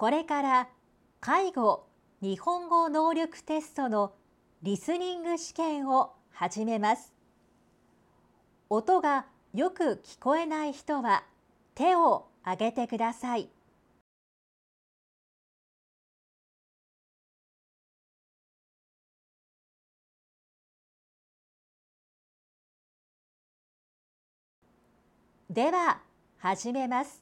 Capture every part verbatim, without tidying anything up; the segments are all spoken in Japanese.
これから介護日本語能力テストのリスニング試験を始めます。音がよく聞こえない人は手を挙げてください。では始めます。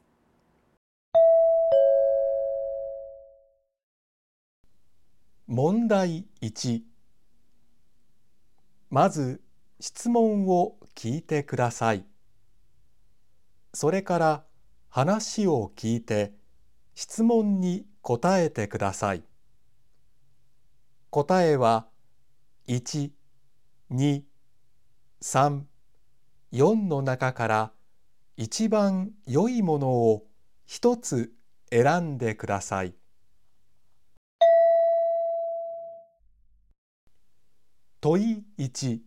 問題いち。まず質問を聞いてください。それから話を聞いて質問に答えてください。答えはいち、に、さん、よんの中から一番良いものを一つ選んでください。問いいち。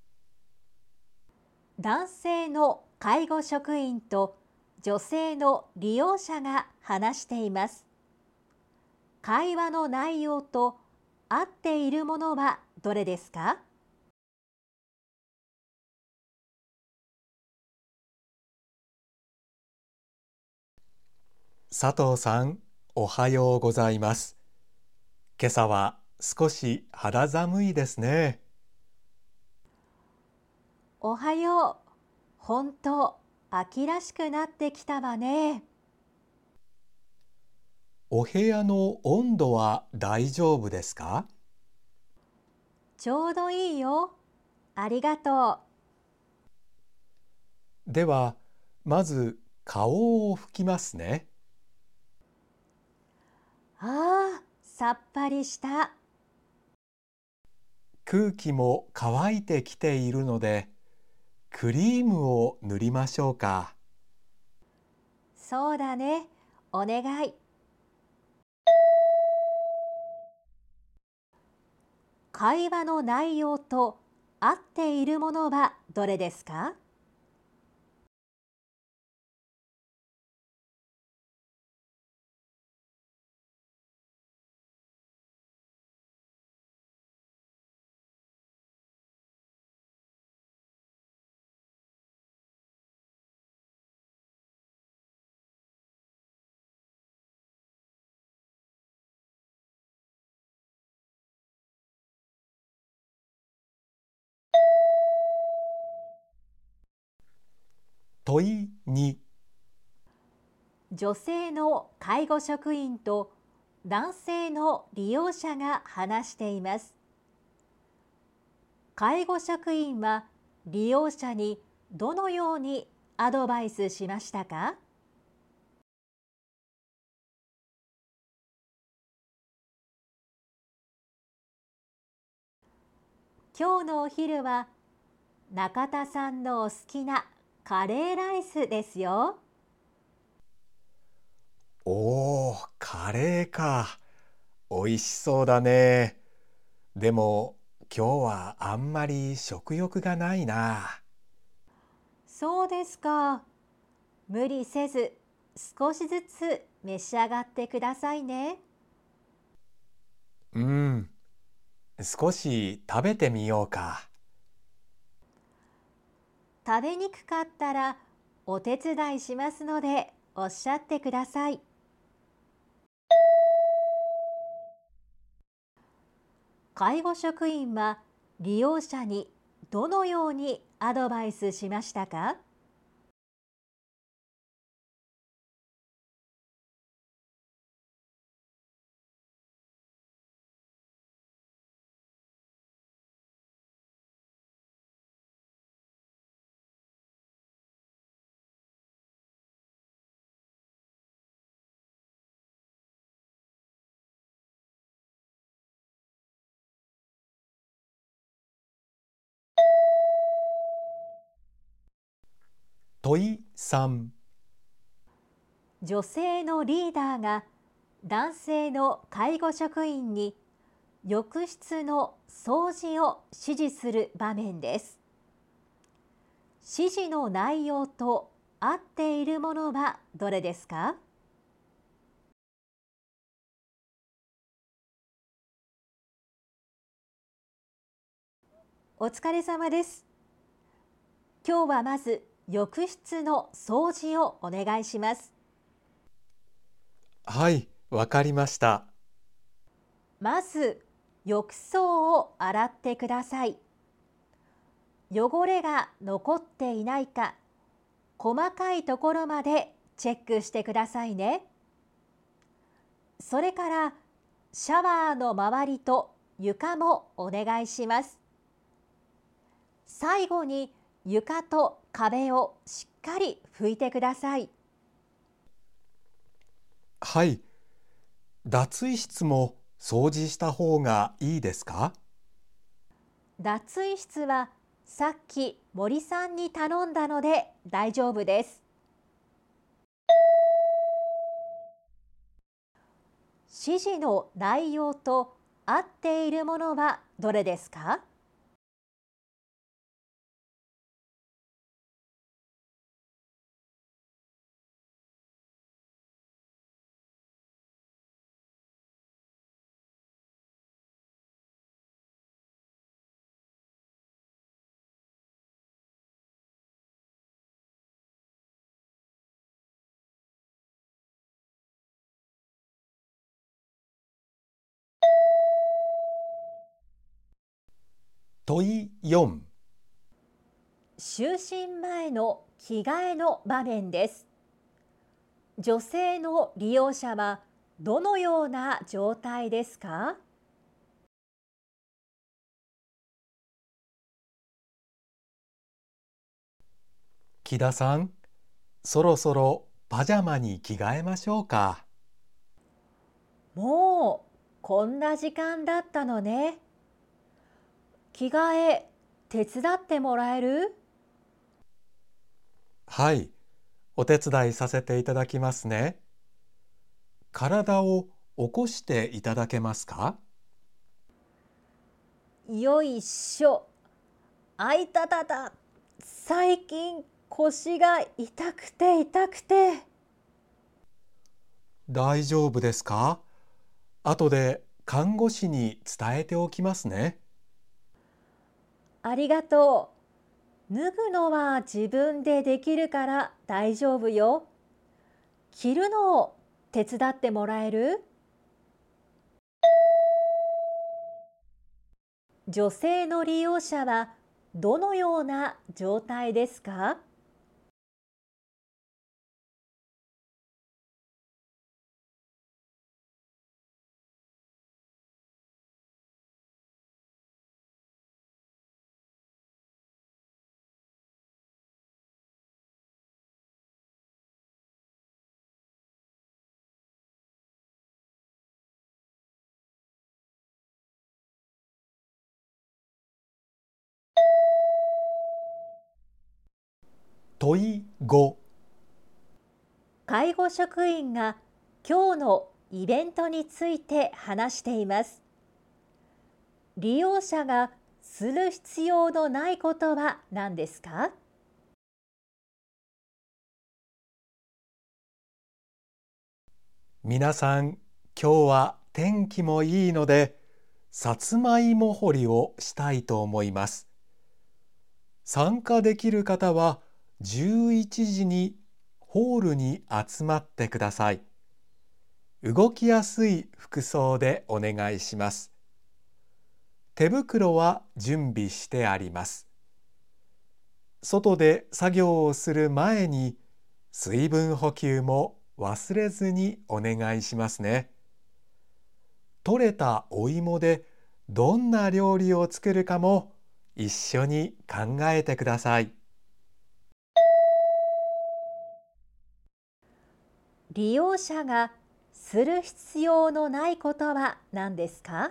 男性の介護職員と女性の利用者が話しています。会話の内容と合っているものはどれですか？ 佐藤さん、おはようございます。今朝は少し肌寒いですね。 おはよう。本当、秋らしくなってきたわね。 お部屋の温度は大丈夫ですか？ ちょうどいいよ。ありがとう。では、まず顔を拭きますね。 ああ、さっぱりした。 空気も乾いてきているので、クリームを塗りましょうか。 そうだね。お願い。会話の内容と合っているものはどれですか？ 問いに。 女性の介護職員と男性の利用者が話しています。介護職員は利用者にどのようにアドバイスしましたか？今日のお昼は中田さんのお好きなカレーライスですよ。 おー、カレーか。おいしそうだね。でも、今日はあんまり食欲がないな。 そうですか。無理せず少しずつ召し上がってくださいね。 うん、少し食べてみようか。 食べにくかったらお手伝いしますのでおっしゃってください。介護職員は利用者にどのようにアドバイスしましたか？ 問いさん。 女性のリーダーが男性の介護職員に浴室の掃除を指示する場面です。指示の内容と合っているものはどれですか？ お疲れ様です。今日はまず浴室の掃除をお願いします。 はい、わかりました。 まず浴槽を洗ってください。汚れが残っていないか、細かいところまでチェックしてくださいね。それからシャワーの周りと床もお願いします。最後に床と壁をしっかり拭いてください。 はい、脱衣室も掃除した方がいいですか？ 脱衣室はさっき森さんに頼んだので大丈夫です。指示の内容と合っているものはどれですか？ 問いよん。 就寝前の着替えの場面です。女性の利用者はどのような状態ですか？ 木田さん、そろそろパジャマに着替えましょうか。 もうこんな時間だったのね。着替え手伝ってもらえる？ はい、お手伝いさせていただきますね。体を起こしていただけますか？ よいしょ。あいたたた。最近腰が痛くて痛くて。 大丈夫ですか？後で看護師に伝えておきますね。 ありがとう。脱ぐのは自分でできるから大丈夫よ。着るのを手伝ってもらえる？女性の利用者はどのような状態ですか？ 問いご。 介護職員が今日のイベントについて話しています。利用者がする必要のないことは何ですか？ 皆さん、今日は天気もいいので、さつまいも掘りをしたいと思います。参加できる方はじゅういちじにホールに集まってください。動きやすい服装でお願いします。手袋は準備してあります。外で作業をする前に水分補給も忘れずにお願いしますね。採れたお芋でどんな料理を作るかも一緒に考えてください。 利用者がする必要のないことは何ですか？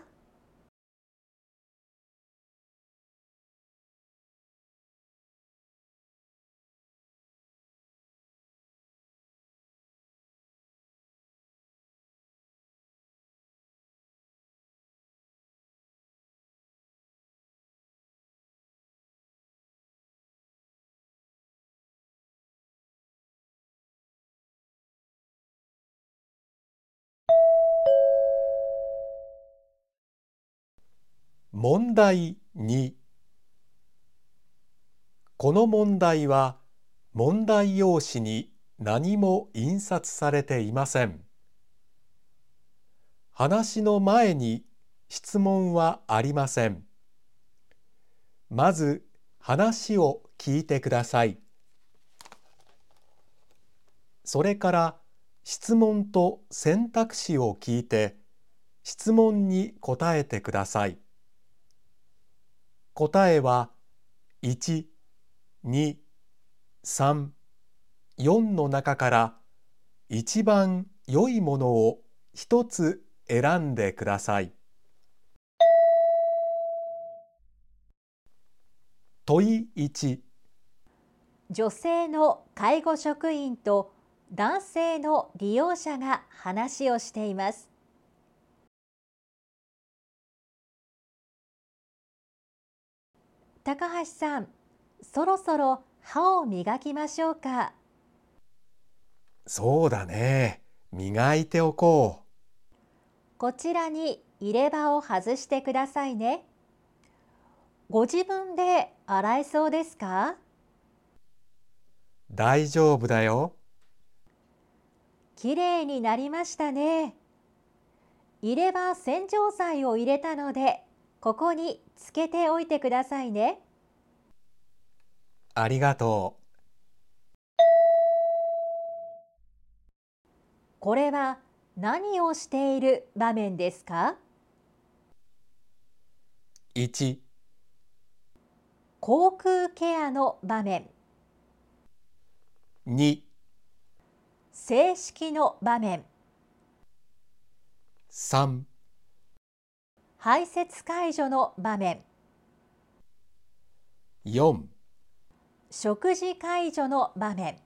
問題に。 この問題は問題用紙に何も印刷されていません。話の前に質問はありません。まず話を聞いてください。それから質問と選択肢を聞いて質問に答えてください。答えはいち、に、さん、よんの中から一番良いものを一つ選んでください。問いいち。 女性の介護職員と男性の利用者が話をしています。高橋さん、そろそろ歯を磨きましょうか。 そうだね。磨いておこう。 こちらに入れ歯を外してくださいね。ご自分で洗えそうですか？ 大丈夫だよ。 きれいになりましたね。入れ歯洗浄剤を入れたので、ここにつけておいてくださいね。 ありがとう。 これは何をしている場面ですか？ いち、 口腔ケアの場面。 に、 正式の場面。 さん、 排泄介助の場面。 よん、 食事介助の場面。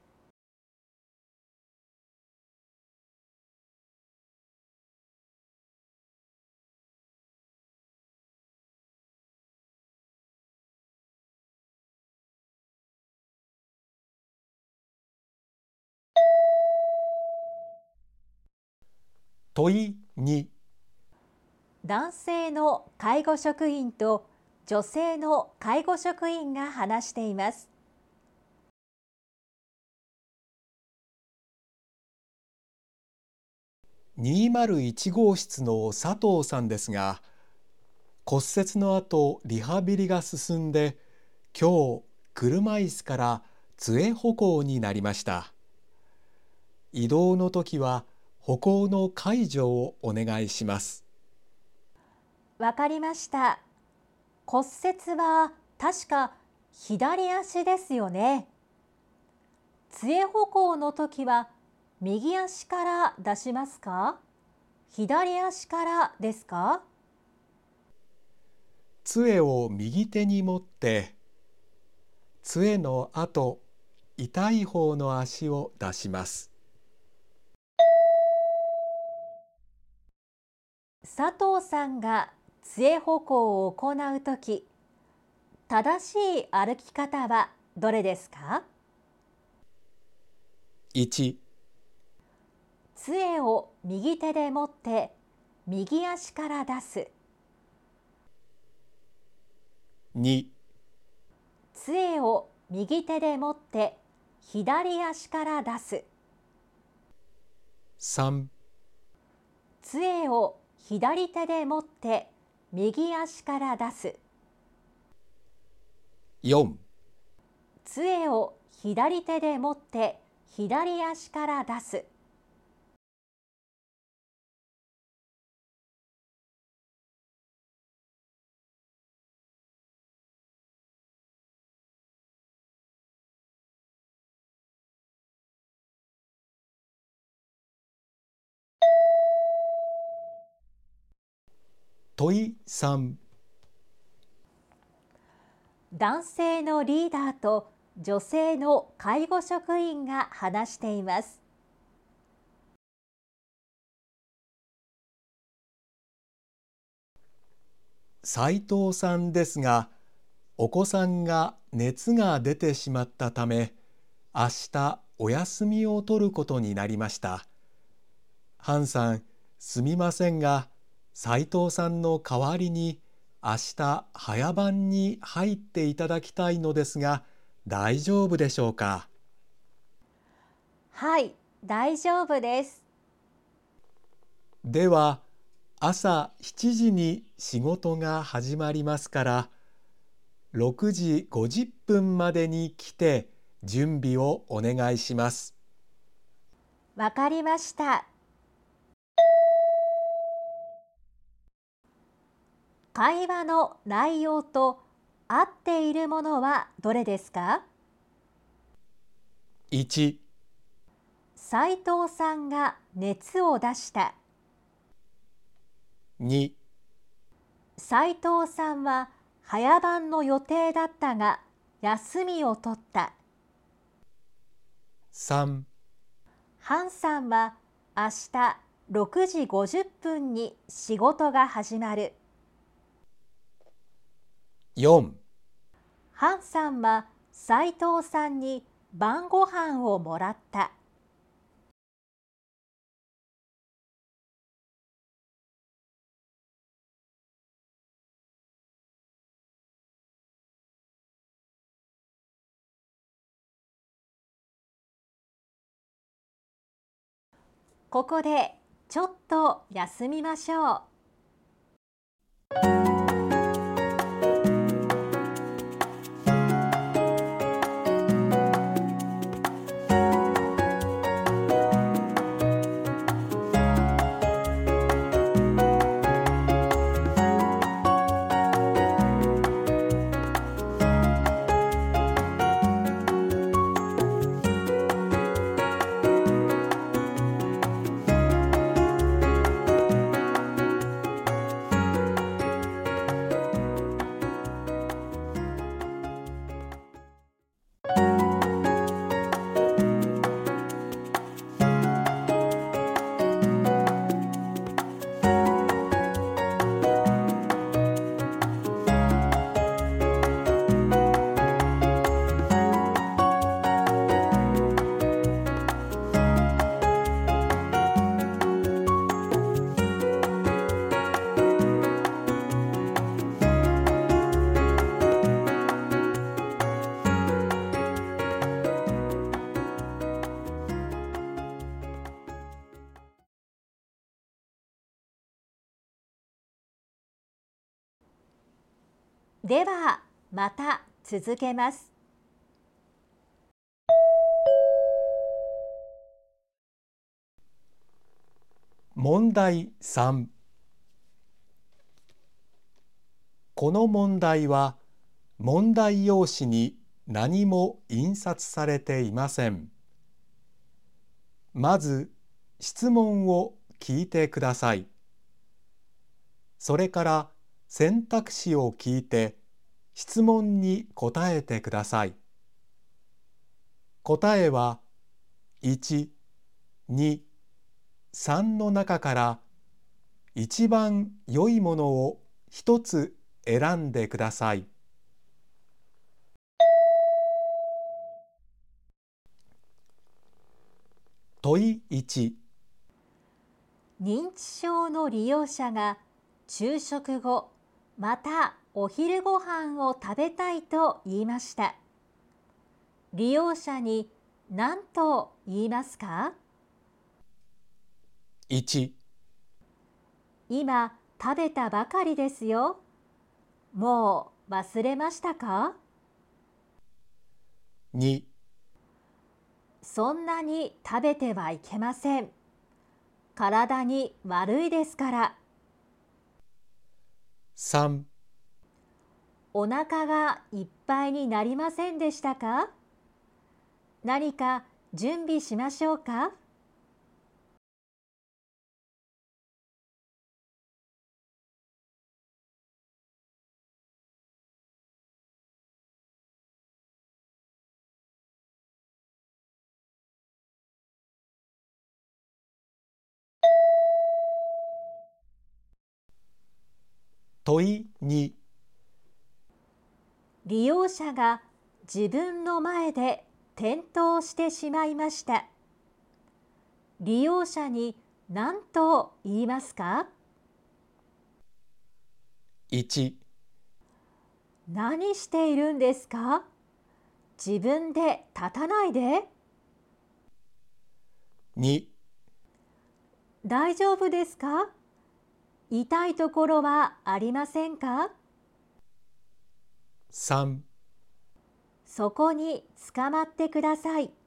問いに。 男性の介護職員と女性の介護職員が話しています。 にまるいち号室の佐藤さんですが、骨折の後リハビリが進んで、今日車椅子から杖歩行になりました。移動の時は歩行の介助をお願いします。 わかりました。骨折は確か左足ですよね。杖歩行の時は右足から出しますか？左足からですか？ 杖を右手に持って、杖の後、痛い方の足を出します。 佐藤さんが杖歩行を行うとき、正しい歩き方はどれですか？ いち、 杖を右手で持って右足から出す。 に、 杖を右手で持って左足から出す。 さん、 杖を左手で持って右足から出す。 よん、 杖を左手で持って左足から出す。 問いさん。 男性のリーダーと女性の介護職員が話しています。 斉藤さんですが、お子さんが熱が出てしまったため、明日お休みを取ることになりました。ハンさん、すみませんが、斉藤さんの代わりに明日早番に入っていただきたいのですが、大丈夫でしょうか？ はい、大丈夫です。 では、朝しちじに仕事が始まりますから、ろくじごじゅっぷんまでに来て準備をお願いします。 わかりました。会話の内容と合っているものはどれですか？ いち、 斉藤さんが熱を出した。 に、 斉藤さんは早番の予定だったが休みを取った。 さん、 ハンさんは明日ろくじごじゅっぷんに仕事が始まる。 よん、 ハンさんは斉藤さんに晩ご飯をもらった。ここでちょっと休みましょう。ではまた続けます。 問題さん。この問題は問題用紙に何も印刷されていません。まず質問を聞いてください。それから選択肢を聞いて質問に答えてください。答えはいち、に、さんの中から一番良いものを一つ選んでください。問いいち。 認知症の利用者が昼食後、またお昼ご飯を食べたいと言いました。利用者に何と言いますか？ いち、 今食べたばかりですよ。もう忘れましたか？ に、 そんなに食べてはいけません。体に悪いですから。 さん、 お腹がいっぱいになりませんでしたか？何か準備しましょうか？ 問いに。 利用者が自分の前で転倒してしまいました。利用者に何と言いますか？ いち、 何しているんですか？自分で立たないで。 に、 大丈夫ですか？痛いところはありませんか？ さん、 そこに捕まってください。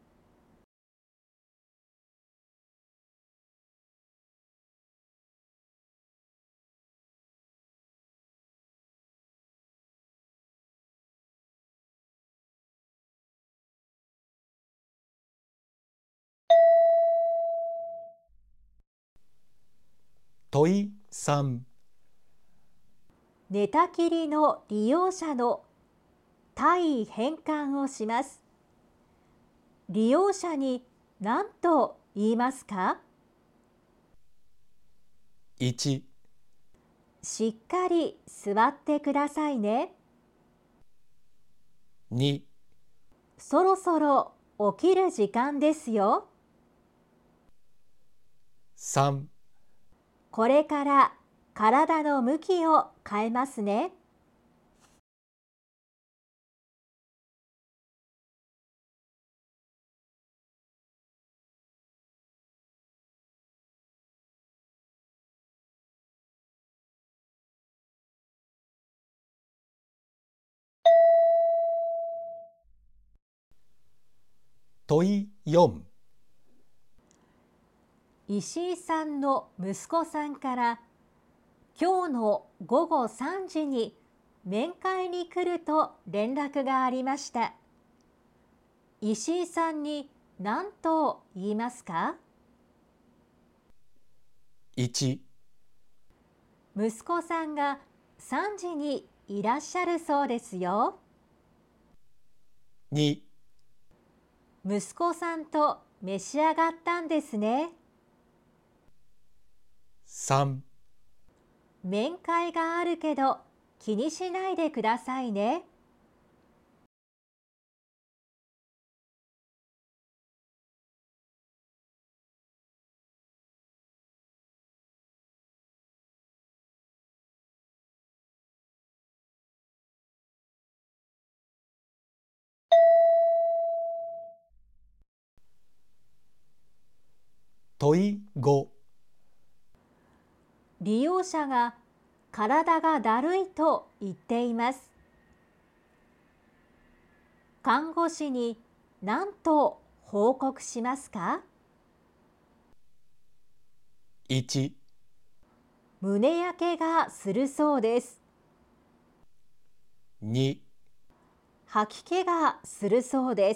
問いさん、 寝たきりの利用者の体位変換をします。利用者に何と言いますか？ いち、 しっかり座ってくださいね。 に、 そろそろ起きる時間ですよ。 さん、 これから体の向きを変えますね。 問いよん、 石井さんの息子さんから今日の午後さんじに面会に来ると連絡がありました。石井さんに何と言いますか？ いち、 息子さんがさんじにいらっしゃるそうですよ。 に、 息子さんと召し上がったんですね。 さん、 面会があるけど気にしないでくださいね。 問いご、 利用者が体がだるいと言っています。看護師に何と報告しますか？ いち、 胸焼けがするそうです。 に、 吐き気がするそうです。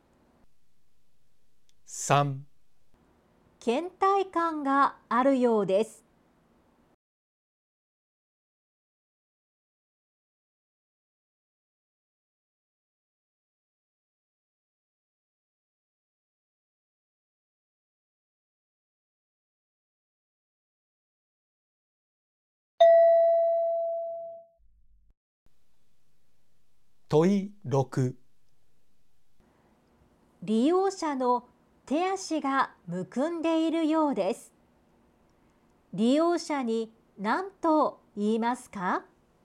さん、 倦怠感があるようです。 問いろく、 利用者の手足がむくんでいるようです。利用者に何と言いますか？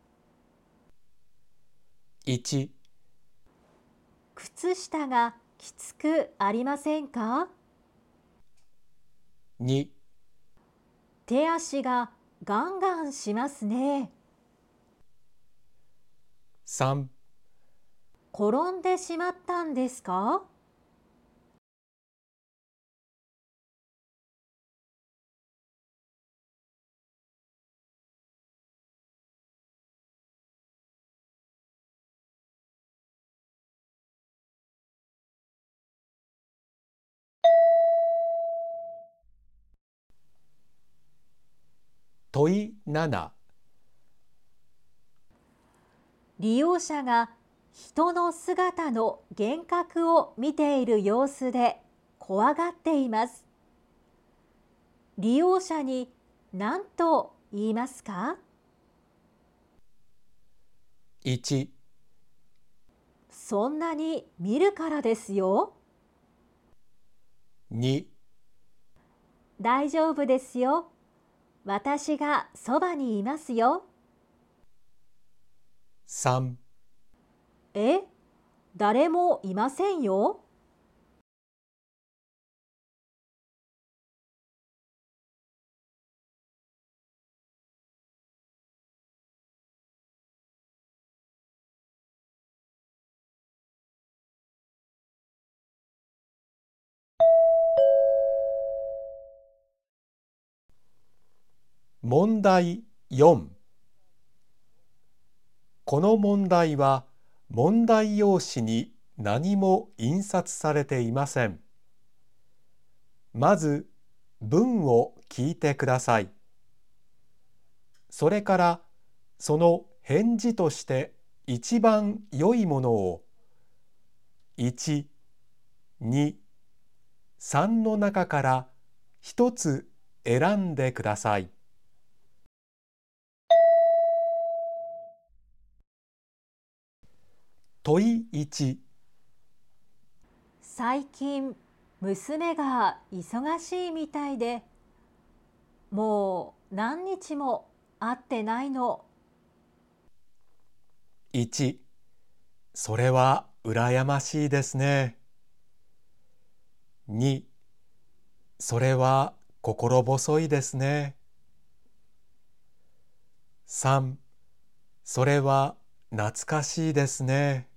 いち、 靴下がきつくありませんか？ に、 手足がガンガンしますね。 さん、 転んでしまったんですか？ 問いなな、 利用者が人の姿の幻覚を見ている様子で怖がっています。利用者に何と言いますか？ いち、 そんなに見るからですよ。 に、 大丈夫ですよ。私がそばにいますよ。 さん、 え、誰もいませんよ。 問題よん。この問題は問題用紙に何も印刷されていません。まず文を聞いてください。それからその返事として一番良いものをいち、に、さんの中から一つ選んでください。問いいち。 最近、娘が忙しいみたいで、もう何日も会ってないの。 いち、それは羨ましいですね。に、それは心細いですね。さん、それは懐かしいですね。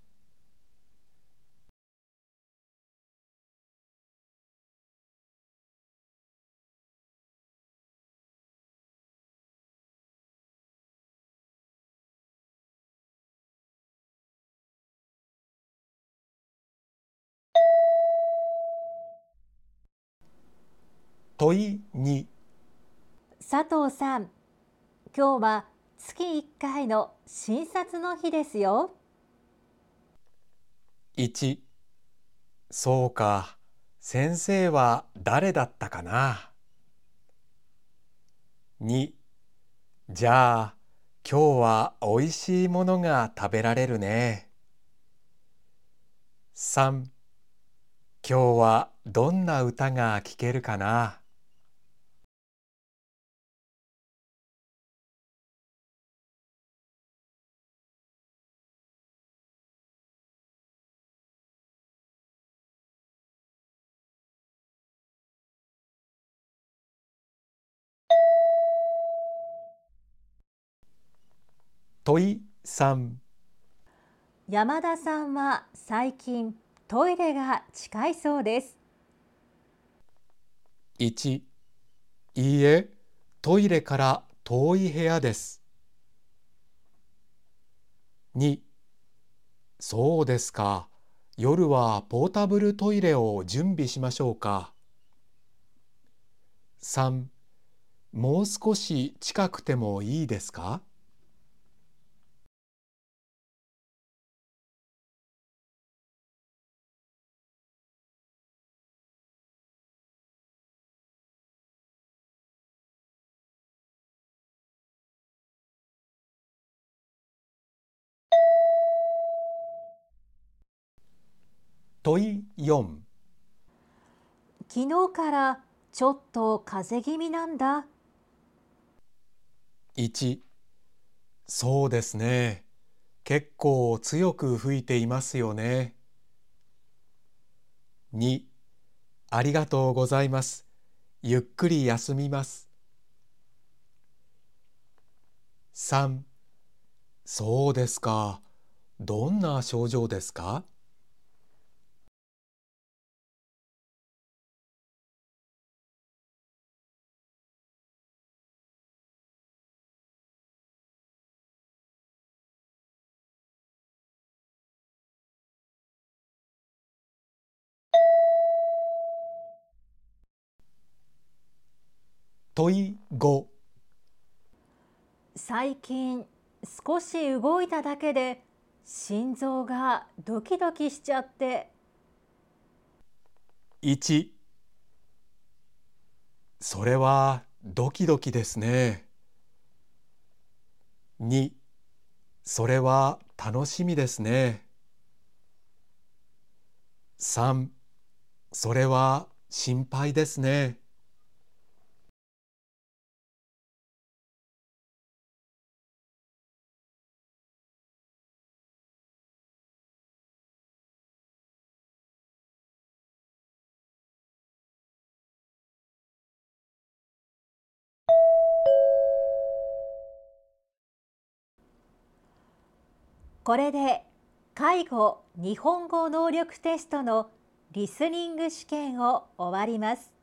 問いに。 佐藤さん、今日は月いっかいの診察の日ですよ。 いち、そうか、先生は誰だったかな。に、じゃあ今日はおいしいものが食べられるね。さん、今日はどんな歌が聴けるかな。問いさん。 山田さんは最近トイレが近いそうです。 いち、いいえ、トイレから遠い部屋です。に、そうですか。夜はポータブルトイレを準備しましょうか。さん、もう少し近くてもいいですか。問いよん。 昨日からちょっと風邪気味なんだ。 いち、そうですね。結構強く吹いていますよね。に、ありがとうございます。ゆっくり休みます。さん、そうですか。どんな症状ですか。問いご。 最近少し動いただけで心臓がドキドキしちゃって。 いち、それはドキドキですね。に、それは楽しみですね。さん、それは心配ですね。 これで介護日本語能力テストのリスニング試験を終わります。